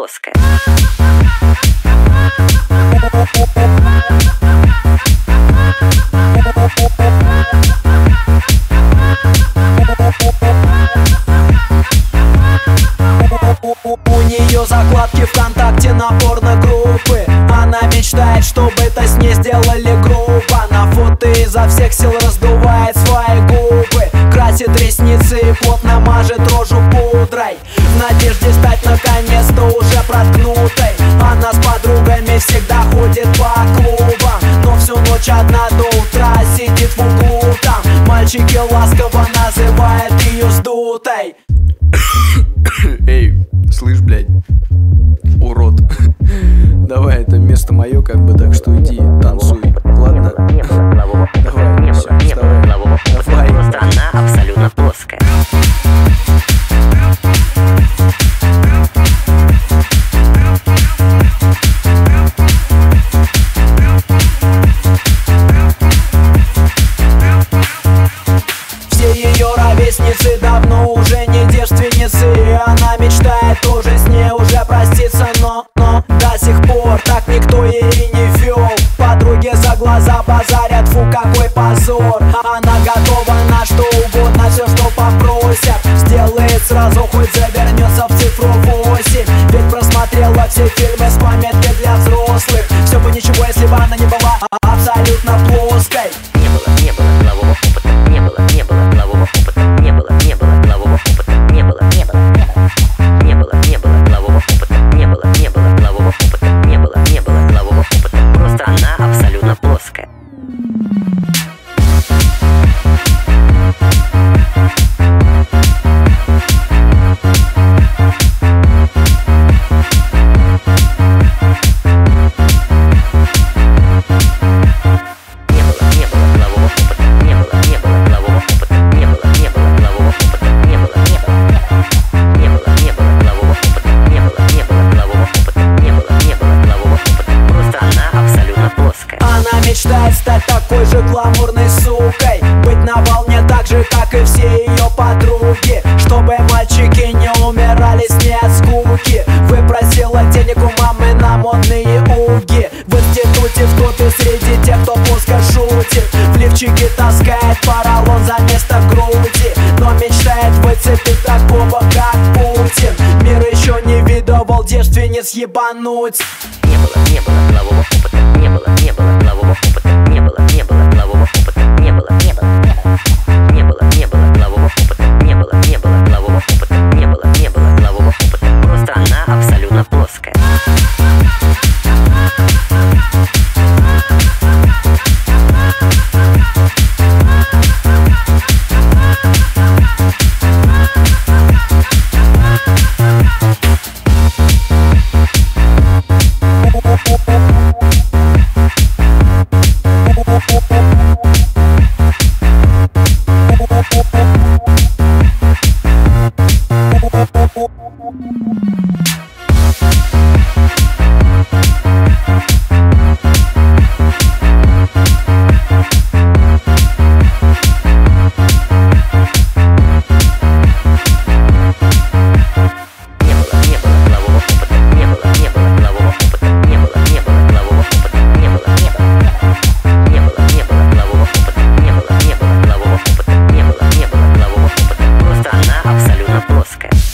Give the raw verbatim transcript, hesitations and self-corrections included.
плоская. У нее закладки ВКонтакте на порно-группы. Она мечтает, чтобы это с ней сделали грубо. На фото изо всех сил раздувает свои губы, красит ресницы и плотно мажет рожу пудрой, в надежде стать наконец-то уже проткнутой. Она с подругами всегда ходит по клубам, но всю ночь одна до утра сидит в углу там. Мальчики ласково называют ее сдутой. Эй, слышь, блядь, урод. Давай, это место мое, как бы, так что иди, танцуй, ладно? Давай, все, вставай. Давай. Просто она абсолютно плоская. Все ее ровесницы давно уже не девственницы, и она мечтает тоже с ней уже проститься, но, но до сих пор так никто ей и не вел. Подруги за глаза базарят, фу, какой позор. Она готова на что угодно, все, что попросят, сделает сразу, хоть завернется в цифру восемь. Ведь просмотрела все фильмы с пометкой для взрослых. Все бы ничего, если бы она не была абсолютно плоской. Не было, не было полового опыта, не было, не было полового опыта, не было, не было полового опыта, не было, не было, не было, не было полового опыта, не было, не было полового опыта, не было, не было полового опыта. Просто она абсолютно плоская. Мечтает стать такой же гламурной сукой, быть на волне так же, как и все ее подруги, чтобы мальчики не умирали с ней от скуки. Выпросила денег у мамы на модные уги, в институте в топе среди тех, кто плоско шутит, в лифчике таскает поролон за место груди, но мечтает выцепить такого, как Путин. Мир еще не видывал девственниц ебануть. Не было, не было полового опыта, не было, не было полового опыта, не было, не было полового опыта, не было, не было, не было, не было полового опыта, не было, не было полового опыта, не было, не было полового опыта. Просто она абсолютно плоская. Просто она абсолютно плоская.